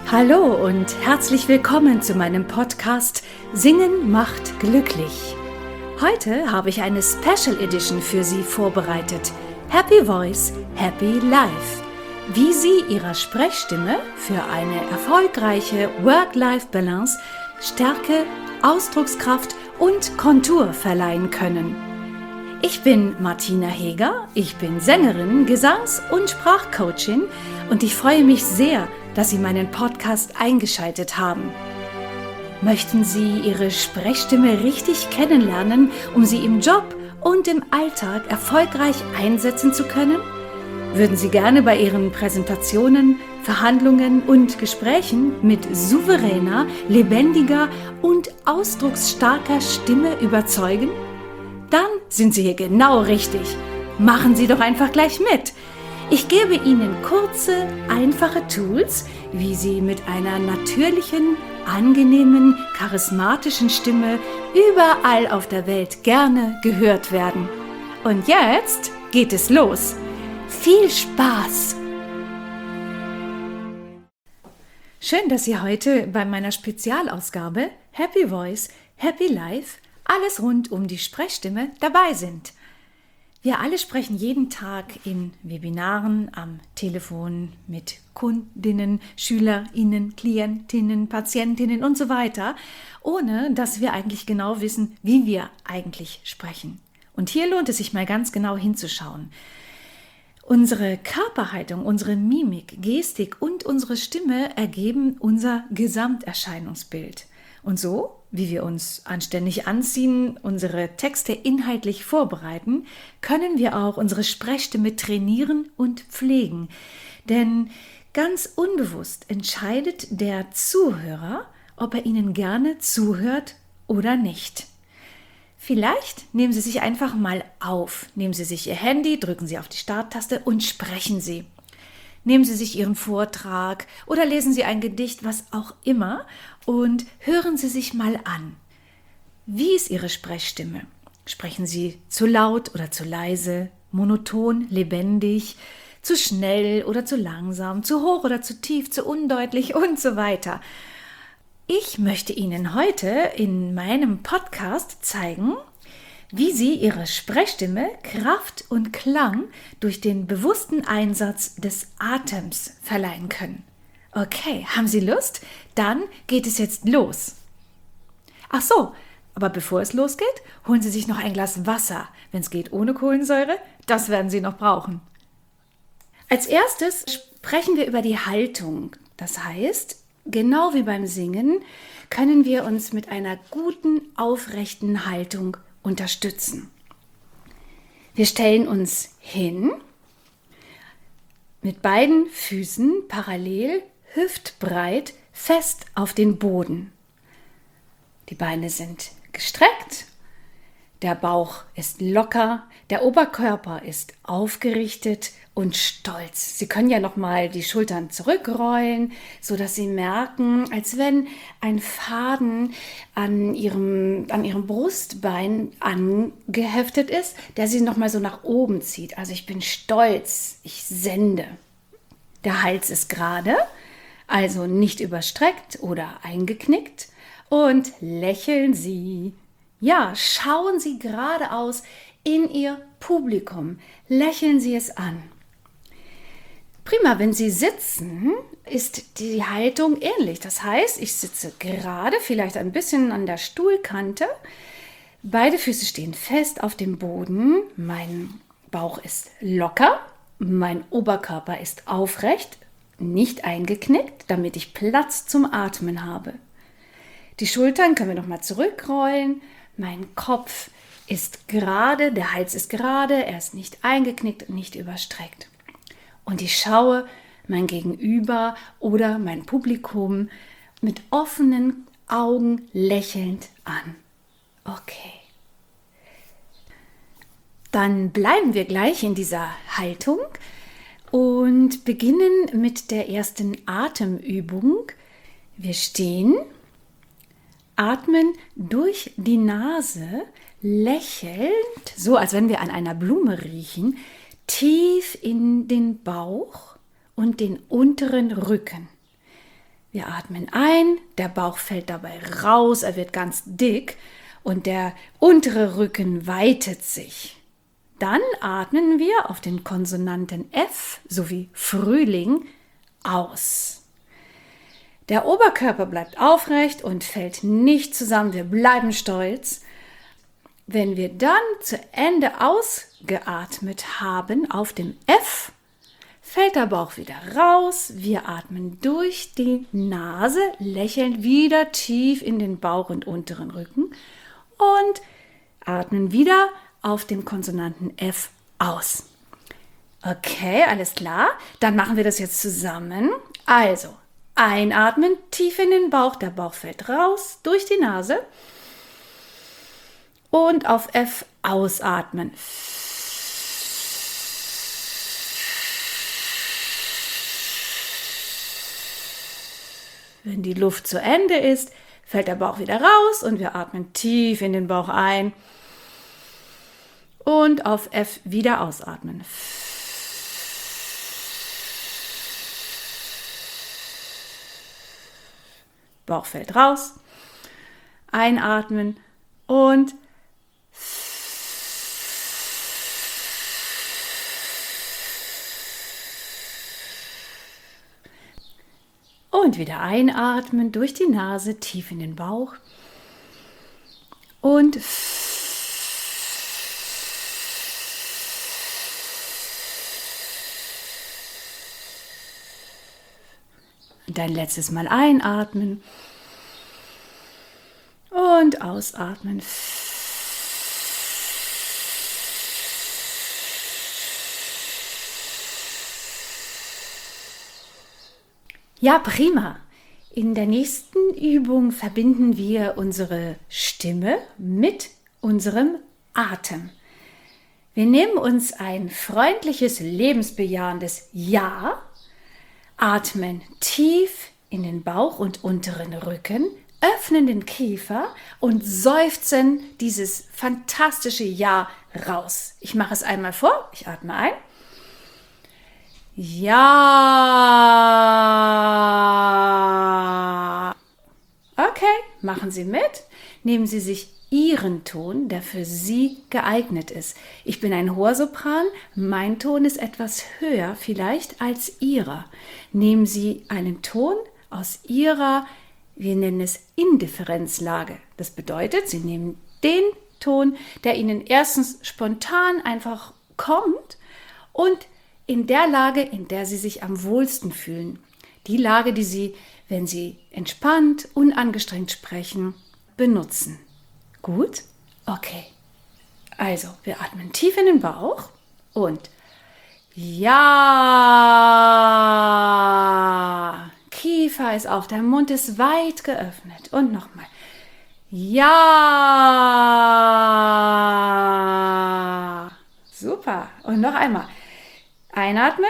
Hallo und herzlich willkommen zu meinem Podcast Singen macht glücklich. Heute habe ich eine Special Edition für Sie vorbereitet. Happy Voice, Happy Life. Wie Sie Ihrer Sprechstimme für eine erfolgreiche Work-Life-Balance Stärke, Ausdruckskraft und Kontur verleihen können. Ich bin Martina Heger, ich bin Sängerin, Gesangs- und Sprachcoachin und ich freue mich sehr, dass Sie meinen Podcast eingeschaltet haben. Möchten Sie Ihre Sprechstimme richtig kennenlernen, um sie im Job und im Alltag erfolgreich einsetzen zu können? Würden Sie gerne bei Ihren Präsentationen, Verhandlungen und Gesprächen mit souveräner, lebendiger und ausdrucksstarker Stimme überzeugen? Dann sind Sie hier genau richtig. Machen Sie doch einfach gleich mit. Ich gebe Ihnen kurze, einfache Tools, wie Sie mit einer natürlichen, angenehmen, charismatischen Stimme überall auf der Welt gerne gehört werden. Und jetzt geht es los. Viel Spaß! Schön, dass Sie heute bei meiner Spezialausgabe Happy Voice, Happy Life, alles rund um die Sprechstimme dabei sind. Wir alle sprechen jeden Tag in Webinaren, am Telefon mit Kundinnen, SchülerInnen, Klientinnen, Patientinnen und so weiter, ohne dass wir eigentlich genau wissen, wie wir eigentlich sprechen. Und hier lohnt es sich mal ganz genau hinzuschauen. Unsere Körperhaltung, unsere Mimik, Gestik und unsere Stimme ergeben unser Gesamterscheinungsbild. Und so, wie wir uns anständig anziehen, unsere Texte inhaltlich vorbereiten, können wir auch unsere Sprechstimme trainieren und pflegen. Denn ganz unbewusst entscheidet der Zuhörer, ob er Ihnen gerne zuhört oder nicht. Vielleicht nehmen Sie sich einfach mal auf. Nehmen Sie sich Ihr Handy, drücken Sie auf die Starttaste und sprechen Sie. Nehmen Sie sich Ihren Vortrag oder lesen Sie ein Gedicht, was auch immer, und hören Sie sich mal an. Wie ist Ihre Sprechstimme? Sprechen Sie zu laut oder zu leise, monoton, lebendig, zu schnell oder zu langsam, zu hoch oder zu tief, zu undeutlich und so weiter? Ich möchte Ihnen heute in meinem Podcast zeigen, wie Sie Ihre Sprechstimme Kraft und Klang durch den bewussten Einsatz des Atems verleihen können. Okay, haben Sie Lust? Dann geht es jetzt los. Ach so, aber bevor es losgeht, holen Sie sich noch ein Glas Wasser. Wenn es geht ohne Kohlensäure, das werden Sie noch brauchen. Als erstes sprechen wir über die Haltung. Das heißt, genau wie beim Singen können wir uns mit einer guten, aufrechten Haltung unterstützen. Wir stellen uns hin, mit beiden Füßen parallel, hüftbreit, fest auf den Boden. Die Beine sind gestreckt, der Bauch ist locker, der Oberkörper ist aufgerichtet und stolz. Sie können ja nochmal die Schultern zurückrollen, sodass Sie merken, als wenn ein Faden an Ihrem Brustbein angeheftet ist, der Sie nochmal so nach oben zieht. Also ich bin stolz, ich sende. Der Hals ist gerade, also nicht überstreckt oder eingeknickt. Und lächeln Sie. Ja, schauen Sie geradeaus in Ihr Publikum. Lächeln Sie es an. Prima, wenn Sie sitzen, ist die Haltung ähnlich. Das heißt, ich sitze gerade, vielleicht ein bisschen an der Stuhlkante. Beide Füße stehen fest auf dem Boden. Mein Bauch ist locker. Mein Oberkörper ist aufrecht, nicht eingeknickt, damit ich Platz zum Atmen habe. Die Schultern können wir nochmal zurückrollen. Mein Kopf ist gerade, der Hals ist gerade, er ist nicht eingeknickt und nicht überstreckt. Und ich schaue mein Gegenüber oder mein Publikum mit offenen Augen lächelnd an. Okay. Dann bleiben wir gleich in dieser Haltung und beginnen mit der ersten Atemübung. Wir stehen, atmen durch die Nase, lächelnd, so als wenn wir an einer Blume riechen, tief in den Bauch und den unteren Rücken. Wir atmen ein, der Bauch fällt dabei raus, er wird ganz dick und der untere Rücken weitet sich. Dann atmen wir auf den Konsonanten F sowie Frühling aus. Der Oberkörper bleibt aufrecht und fällt nicht zusammen, wir bleiben stolz. Wenn wir dann zu Ende ausgeatmet haben auf dem F, fällt der Bauch wieder raus. Wir atmen durch die Nase, lächeln wieder tief in den Bauch und unteren Rücken und atmen wieder auf dem Konsonanten F aus. Okay, alles klar. Dann machen wir das jetzt zusammen. Also, einatmen, tief in den Bauch. Der Bauch fällt raus durch die Nase. Und auf F ausatmen. Wenn die Luft zu Ende ist, fällt der Bauch wieder raus und wir atmen tief in den Bauch ein. Und auf F wieder ausatmen. Bauch fällt raus. Einatmen und wieder einatmen durch die Nase tief in den Bauch und ein letztes Mal einatmen und ausatmen. Ja, prima. In der nächsten Übung verbinden wir unsere Stimme mit unserem Atem. Wir nehmen uns ein freundliches, lebensbejahendes Ja, atmen tief in den Bauch und unteren Rücken, öffnen den Kiefer und seufzen dieses fantastische Ja raus. Ich mache es einmal vor. Ich atme ein. Ja. Okay, machen Sie mit. Nehmen Sie sich Ihren Ton, der für Sie geeignet ist. Ich bin ein hoher Sopran, mein Ton ist etwas höher vielleicht als Ihrer. Nehmen Sie einen Ton aus Ihrer, wir nennen es Indifferenzlage. Das bedeutet, Sie nehmen den Ton, der Ihnen erstens spontan einfach kommt und in der Lage, in der Sie sich am wohlsten fühlen. Die Lage, die Sie, wenn Sie entspannt, unangestrengt sprechen, benutzen. Gut? Okay. Also, wir atmen tief in den Bauch und Ja. Kiefer ist auf, der Mund ist weit geöffnet. Und nochmal. Ja. Super. Und noch einmal. Einatmen.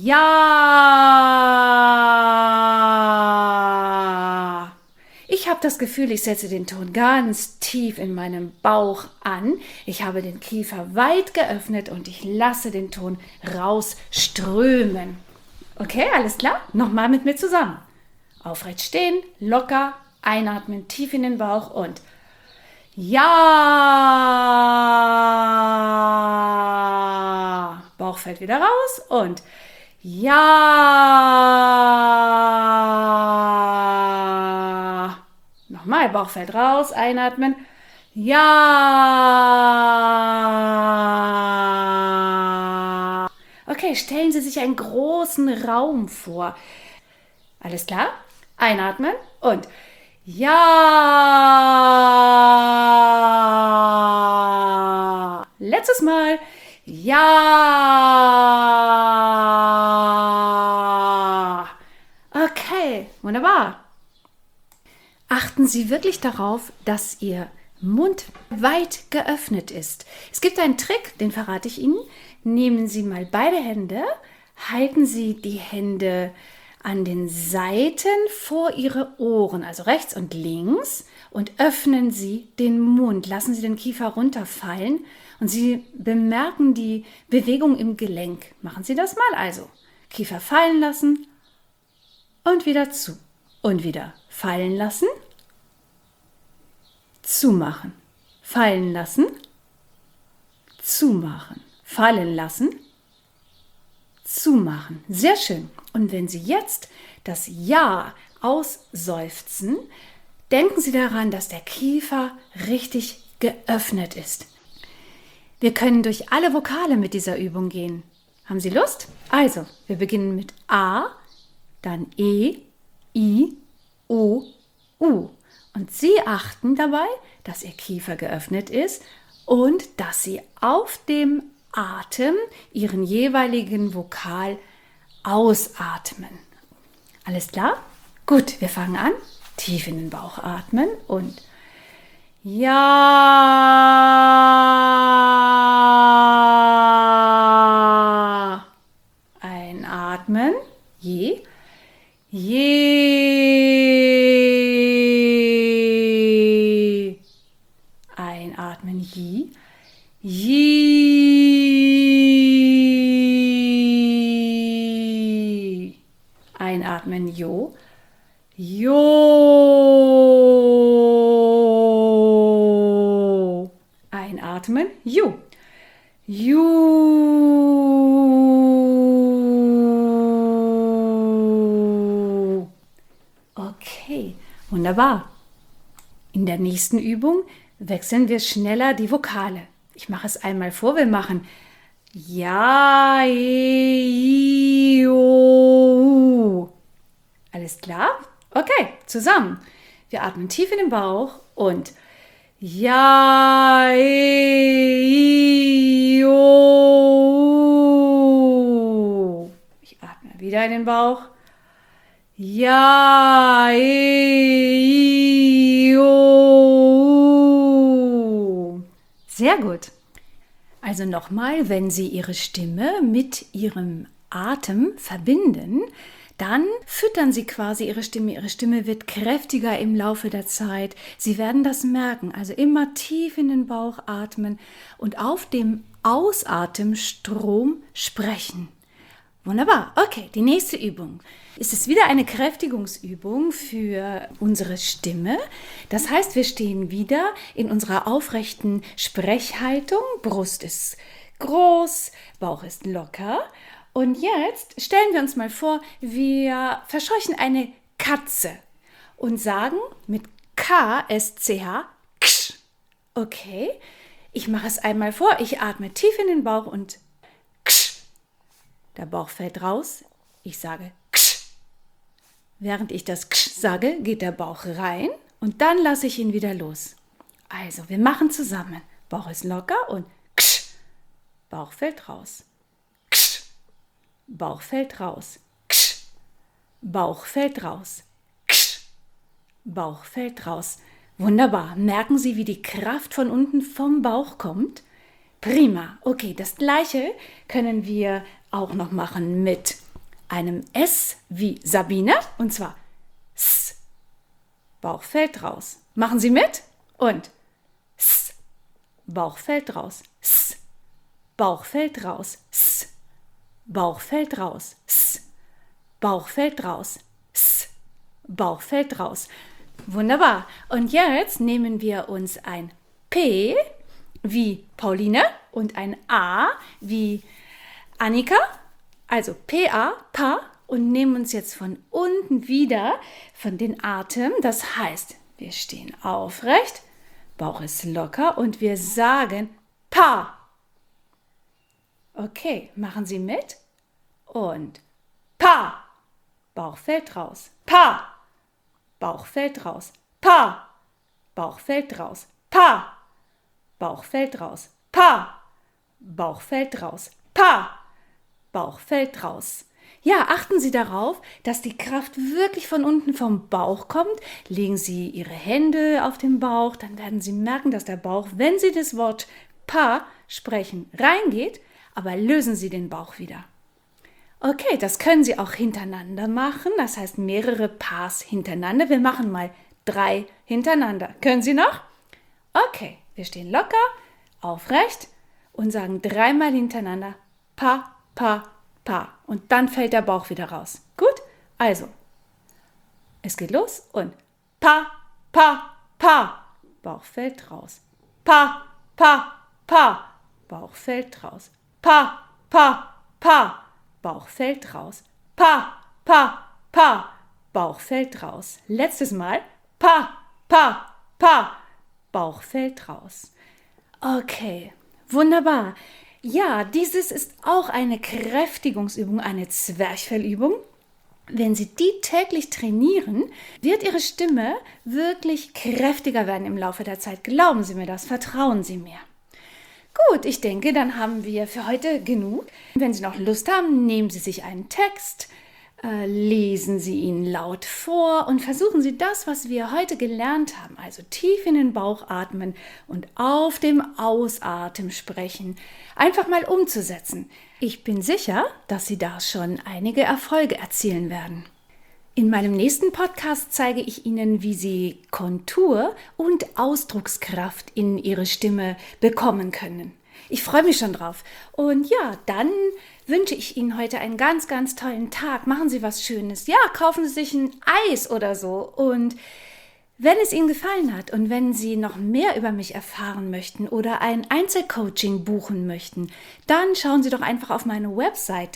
Ja. Ich habe das Gefühl, ich setze den Ton ganz tief in meinem Bauch an. Ich habe den Kiefer weit geöffnet und ich lasse den Ton rausströmen. Okay, alles klar? Nochmal mit mir zusammen. Aufrecht stehen, locker, einatmen, tief in den Bauch und Ja. Bauch fällt wieder raus und Ja. Nochmal, Bauch fällt raus, einatmen. Ja. Okay, stellen Sie sich einen großen Raum vor. Alles klar? Einatmen und Ja. Letztes Mal. Ja. Okay, wunderbar. Achten Sie wirklich darauf, dass Ihr Mund weit geöffnet ist. Es gibt einen Trick, den verrate ich Ihnen. Nehmen Sie mal beide Hände, halten Sie die Hände an den Seiten vor Ihre Ohren, also rechts und links, und öffnen Sie den Mund. Lassen Sie den Kiefer runterfallen und Sie bemerken die Bewegung im Gelenk. Machen Sie das mal also. Kiefer fallen lassen und wieder zu. Und wieder fallen lassen, zumachen, fallen lassen, zumachen, fallen lassen, zumachen. Sehr schön. Und wenn Sie jetzt das Ja ausseufzen, denken Sie daran, dass der Kiefer richtig geöffnet ist. Wir können durch alle Vokale mit dieser Übung gehen. Haben Sie Lust? Also, wir beginnen mit A, dann E, I, O, U. Und Sie achten dabei, dass Ihr Kiefer geöffnet ist und dass Sie auf dem Atem Ihren jeweiligen Vokal ausatmen. Alles klar? Gut, wir fangen an. Tief in den Bauch atmen und Ja. Einatmen. Je. Je. Einatmen. Je. Je. Einatmen. Jo. Jo. Einatmen. Ju. Ju. Okay, wunderbar. In der nächsten Übung wechseln wir schneller die Vokale. Ich mache es einmal vor. Wir machen Ja, E, I, O, U. Alles klar? Okay, zusammen. Wir atmen tief in den Bauch und Ja, E, I, O, U. Ich atme wieder in den Bauch. Ja, E, I, O, U. Sehr gut. Also nochmal, wenn Sie Ihre Stimme mit Ihrem Atem verbinden, dann füttern Sie quasi Ihre Stimme. Ihre Stimme wird kräftiger im Laufe der Zeit. Sie werden das merken. Also immer tief in den Bauch atmen und auf dem Ausatemstrom sprechen. Wunderbar. Okay, die nächste Übung. Es ist wieder eine Kräftigungsübung für unsere Stimme. Das heißt, wir stehen wieder in unserer aufrechten Sprechhaltung. Brust ist groß, Bauch ist locker. Und jetzt stellen wir uns mal vor, wir verscheuchen eine Katze und sagen mit K-S-C-H, ksch. Okay, ich mache es einmal vor. Ich atme tief in den Bauch und ksch. Der Bauch fällt raus. Ich sage ksch. Während ich das ksch sage, geht der Bauch rein und dann lasse ich ihn wieder los. Also, wir machen zusammen. Bauch ist locker und ksch. Bauch fällt raus. Bauch fällt raus. Ksch. Bauch fällt raus. Ksch. Bauch fällt raus. Wunderbar. Merken Sie, wie die Kraft von unten vom Bauch kommt? Prima. Okay, das Gleiche können wir auch noch machen mit einem S wie Sabine, und zwar S. Bauch fällt raus. Machen Sie mit und S. Bauch fällt raus. S. Bauch fällt raus. S. Bauch fällt raus. S. Bauch fällt raus. S. Bauch fällt raus. Wunderbar. Und jetzt nehmen wir uns ein P wie Pauline und ein A wie Annika. Also P-A, Pa. Und nehmen uns jetzt von unten wieder von den Atem. Das heißt, wir stehen aufrecht, Bauch ist locker und wir sagen Pa. Okay, machen Sie mit. Und Pa. Bauch fällt raus. Pa. Bauch fällt raus. Pa. Bauch fällt raus. Pa. Bauch fällt raus. Pa. Bauch fällt raus. Pa. Bauch fällt raus. Ja, achten Sie darauf, dass die Kraft wirklich von unten vom Bauch kommt. Legen Sie Ihre Hände auf den Bauch, dann werden Sie merken, dass der Bauch, wenn Sie das Wort Pa sprechen, reingeht, aber lösen Sie den Bauch wieder. Okay, das können Sie auch hintereinander machen, das heißt mehrere Pas hintereinander. Wir machen mal 3 hintereinander. Können Sie noch? Okay, wir stehen locker, aufrecht und sagen 3-mal hintereinander Pa, Pa, Pa. Und dann fällt der Bauch wieder raus. Gut? Also Es geht los und pa, pa, pa. Bauch fällt raus. Pa, pa, pa. Bauch fällt raus. Pa, pa, pa. Bauch fällt raus. Pa, pa, pa. Bauch fällt raus. Letztes Mal. Pa, pa, pa. Bauch fällt raus. Okay, wunderbar. Ja, dieses ist auch eine Kräftigungsübung, eine Zwerchfellübung. Wenn Sie die täglich trainieren, wird Ihre Stimme wirklich kräftiger werden im Laufe der Zeit. Glauben Sie mir das, vertrauen Sie mir. Gut, ich denke, dann haben wir für heute genug. Wenn Sie noch Lust haben, nehmen Sie sich einen Text, lesen Sie ihn laut vor und versuchen Sie das, was wir heute gelernt haben, also tief in den Bauch atmen und auf dem Ausatmen sprechen, einfach mal umzusetzen. Ich bin sicher, dass Sie da schon einige Erfolge erzielen werden. In meinem nächsten Podcast zeige ich Ihnen, wie Sie Kontur und Ausdruckskraft in Ihre Stimme bekommen können. Ich freue mich schon drauf. Und ja, dann wünsche ich Ihnen heute einen ganz, ganz tollen Tag. Machen Sie was Schönes. Ja, kaufen Sie sich ein Eis oder so. Und wenn es Ihnen gefallen hat und wenn Sie noch mehr über mich erfahren möchten oder ein Einzelcoaching buchen möchten, dann schauen Sie doch einfach auf meine Webseite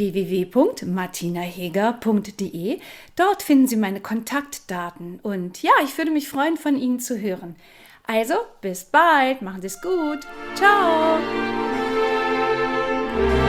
www.martinaheger.de. Dort finden Sie meine Kontaktdaten. Und ja, ich würde mich freuen, von Ihnen zu hören. Also, bis bald. Machen Sie es gut. Ciao.